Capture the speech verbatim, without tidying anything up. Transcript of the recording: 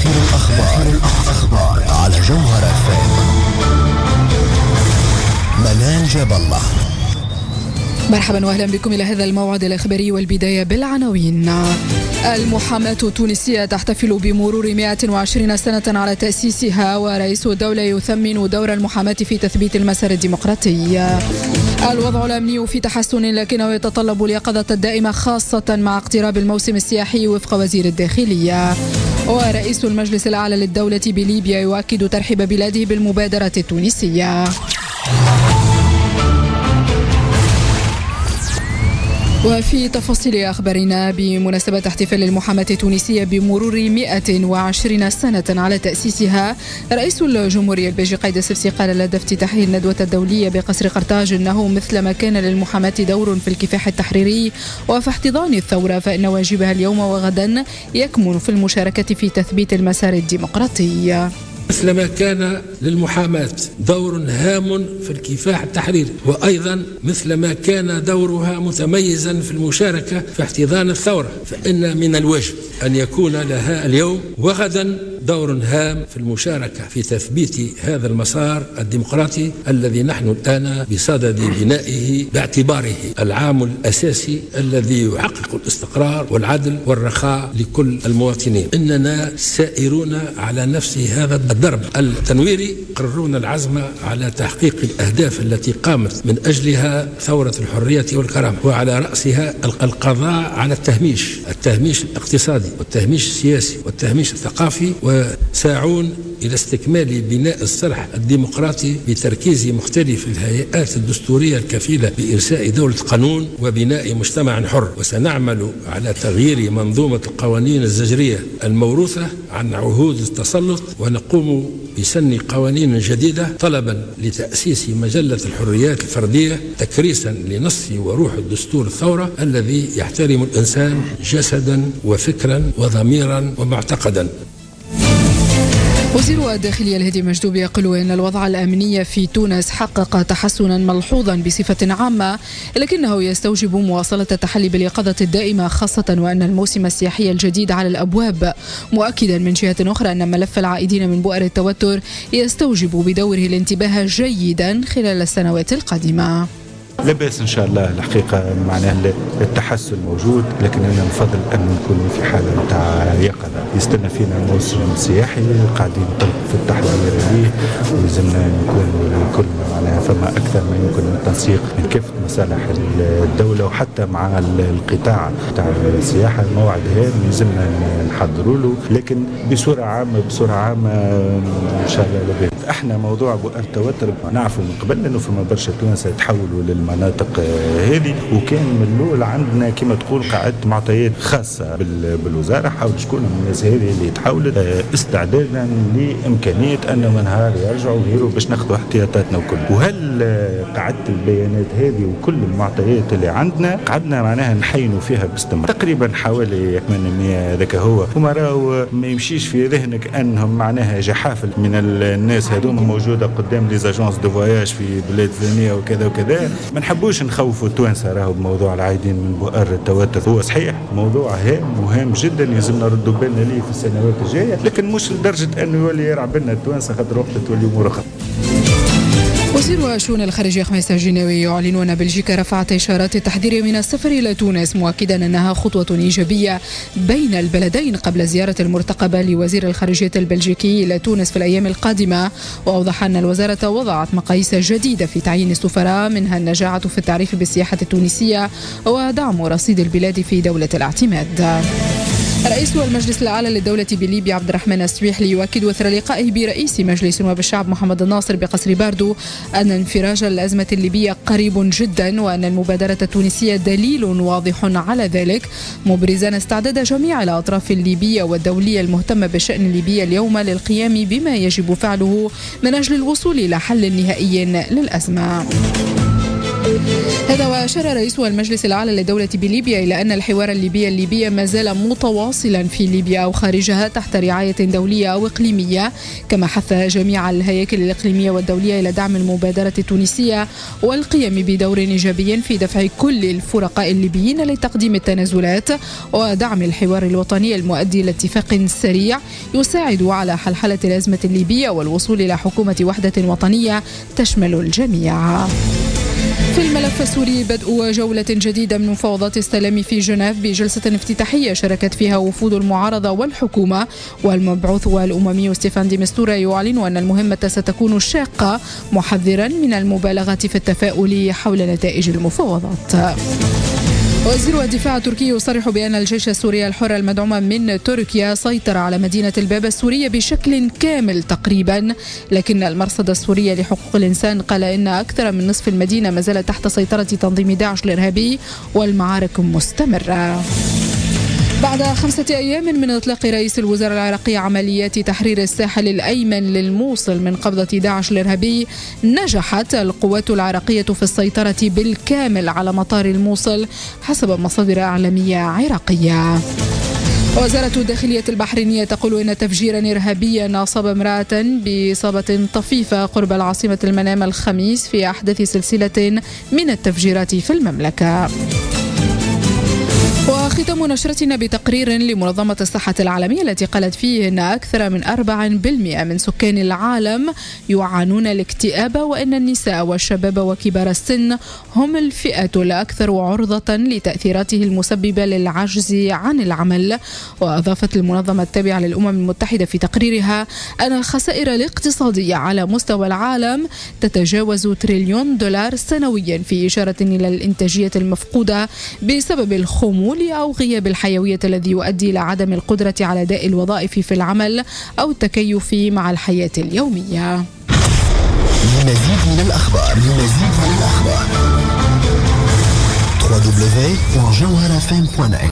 آخر الأخبار, الأخبار على جوهر اف ام. منال جاب الله. مرحبا واهلا بكم الى هذا الموعد الاخباري، والبدايه بالعناوين. المحاماة التونسية تحتفل بمرور مئة وعشرين سنة على تأسيسها، ورئيس الدولة يثمن دور المحاماة في تثبيت المسار الديمقراطي. الوضع الأمني في تحسن لكنه يتطلب اليقظة الدائمة خاصة مع اقتراب الموسم السياحي وفق وزير الداخلية. ورئيس المجلس الأعلى للدولة بليبيا يؤكد ترحيب بلاده بالمبادرة التونسية. وفي تفاصيل أخبارنا، بمناسبة احتفال المحاماة التونسية بمرور مئة وعشرين سنة على تأسيسها، رئيس الجمهورية البيجي قايد السبسي قال لدى افتتاحه الندوة الدولية بقصر قرطاج أنه مثلما كان للمحاماة دور في الكفاح التحريري وفي احتضان الثورة، فإن واجبها اليوم وغدا يكمن في المشاركة في تثبيت المسار الديمقراطي. مثلما كان للمحاماة دور هام في الكفاح التحريري، وأيضا مثلما كان دورها متميزا في المشاركة في احتضان الثورة، فإن من الواجب أن يكون لها اليوم وغدا دور هام في المشاركة في تثبيت هذا المسار الديمقراطي الذي نحن الآن بصدد بنائه، باعتباره العامل الأساسي الذي يحقق الاستقرار والعدل والرخاء لكل المواطنين. إننا سائرون على نفس هذا الدرب التنويري، قررون العزم على تحقيق الأهداف التي قامت من أجلها ثورة الحرية والكرامة، وعلى رأسها القضاء على التهميش التهميش الاقتصادي والتهميش السياسي والتهميش الثقافي، وساعون إلى استكمال بناء الصلح الديمقراطي بتركيز مختلف الهيئات الدستورية الكفيلة بإرساء دولة قانون وبناء مجتمع حر. وسنعمل على تغيير منظومة القوانين الزجرية الموروثة عن عهود التسلط، ونقوم بسن قوانين جديدة طلبا لتأسيس مجلة الحريات الفردية تكريسا لنص وروح الدستور الثورة الذي يحترم الإنسان جسدا وفكرا وضميرا ومعتقدا. وزير الداخلية الهادي مجدوب يقول إن الوضع الأمني في تونس حقق تحسنا ملحوظا بصفة عامة، لكنه يستوجب مواصلة التحلي باليقظة الدائمة، خاصة وأن الموسم السياحي الجديد على الأبواب، مؤكدا من جهة أخرى أن ملف العائدين من بؤر التوتر يستوجب بدوره الانتباه جيدا خلال السنوات القادمة. لا بأس إن شاء الله. الحقيقة معناها التحسن موجود، لكن أنا نفضل أن نكون في حالة متاع يقظة. يستنى فينا موسم سياحي قاعدين نطلق في التحضير ليه، ولازمنا نكون كل معناها فما أكثر ما يمكن من التنسيق من كافة مصالح الدولة وحتى مع القطاع تاع السياحة. الموعد هذا لازمنا نحضروا له، لكن بصورة عامة بصورة عامة إن شاء الله لا بأس. احنا موضوع بؤر التوتر نعرفوا من قبل انه فما برشا تونس يتحولوا للمناطق هذه، وكان من الاول عندنا كما تقول قاعده معطيات خاصه بالوزاره حول شكون من الناس هذه اللي تحولت، استعدادا لامكانيه انه نهار يرجعوا غيره باش ناخذوا احتياطاتنا وكل. وهل قاعده البيانات هذه وكل المعطيات اللي عندنا قعدنا معناها نحينوا فيها باستمرار تقريبا حوالي ثمانمئة هذاك هو، وما راهو ما يمشيش في ذهنك انهم معناها جحافل من الناس هذوما موجوده قدام لي زاجونس دو فواياج في بلاد ثانيه وكذا وكذا. ما نحبوش نخوفوا التوانسه راهو بموضوع العايدين من بؤر التوتر، هو صحيح موضوع هام مهم جدا يلزمنا نردوا بالنا ليه في السنوات الجايه، لكن مش لدرجه انه يولي يلعب لنا التوانسه خاطر وقت تولي امور اخرى. وزير الشؤون الخارجية خميس الجناوي يعلن أن بلجيكا رفعت إشارات التحذير من السفر إلى تونس، مؤكدا أنها خطوة إيجابية بين البلدين قبل زيارة المرتقبة لوزير الخارجية البلجيكي إلى تونس في الأيام القادمة. وأوضح أن الوزارة وضعت مقاييس جديدة في تعيين السفراء، منها النجاعة في التعريف بالسياحة التونسية ودعم رصيد البلاد في دولة الاعتماد. رئيس المجلس الأعلى للدولة بليبيا عبد الرحمن السويحلي يؤكد أثر لقائه برئيس مجلس نواب الشعب محمد الناصر بقصر باردو أن انفراج الأزمة الليبية قريب جدا، وأن المبادرة التونسية دليل واضح على ذلك، مبرزا استعداد جميع الأطراف الليبية والدولية المهتمة بالشأن الليبي اليوم للقيام بما يجب فعله من أجل الوصول إلى حل نهائي للأزمة. هذا وأشار رئيس المجلس الأعلى للدولة بليبيا إلى أن الحوار الليبي الليبي ما زال متواصلا في ليبيا أو خارجها تحت رعاية دولية أو إقليمية، كما حث جميع الهياكل الإقليمية والدولية إلى دعم المبادرة التونسية والقيام بدور إيجابي في دفع كل الفرقاء الليبيين لتقديم التنازلات ودعم الحوار الوطني المؤدي لاتفاق سريع يساعد على حلحلة الأزمة الليبية والوصول إلى حكومة وحدة وطنية تشمل الجميع. في الملف السوري بدء جولة جديدة من مفاوضات السلام في جنيف بجلسة افتتاحية شاركت فيها وفود المعارضة والحكومة، والمبعوث الأممي ستيفان دي مستورة يعلن أن المهمة ستكون شاقة، محذرا من المبالغة في التفاؤل حول نتائج المفاوضات. وزير الدفاع التركي يصرح بأن الجيش السوري الحر المدعوم من تركيا سيطر على مدينة الباب السورية بشكل كامل تقريبا، لكن المرصد السوري لحقوق الإنسان قال إن أكثر من نصف المدينة ما زالت تحت سيطرة تنظيم داعش الإرهابي والمعارك مستمرة. بعد خمسة أيام من إطلاق رئيس الوزراء العراقي عمليات تحرير الساحل الأيمن للموصل من قبضة داعش الإرهابي، نجحت القوات العراقية في السيطرة بالكامل على مطار الموصل حسب مصادر إعلامية عراقية. وزارة الداخلية البحرينية تقول إن تفجيرا إرهابيا أصاب امرأة بإصابة طفيفة قرب العاصمة المنامة الخميس في أحدث سلسلة من التفجيرات في المملكة. وختام نشرتنا بتقرير لمنظمة الصحة العالمية التي قالت فيه أن أكثر من أربعة بالمئة من سكان العالم يعانون الاكتئاب، وأن النساء والشباب وكبار السن هم الفئة الأكثر عرضة لتأثيراته المسببة للعجز عن العمل. وأضافت المنظمة التابعة للأمم المتحدة في تقريرها أن الخسائر الاقتصادية على مستوى العالم تتجاوز تريليون دولار سنويا، في إشارة إلى الإنتاجية المفقودة بسبب الخمول أو غياب الحيوية الذي يؤدي إلى عدم القدرة على أداء الوظائف في العمل أو التكيف مع الحياة اليومية. لمزيد من الأخبار لمزيد من الأخبار دبليو دبليو دبليو دوت جوهرة إف إم دوت نت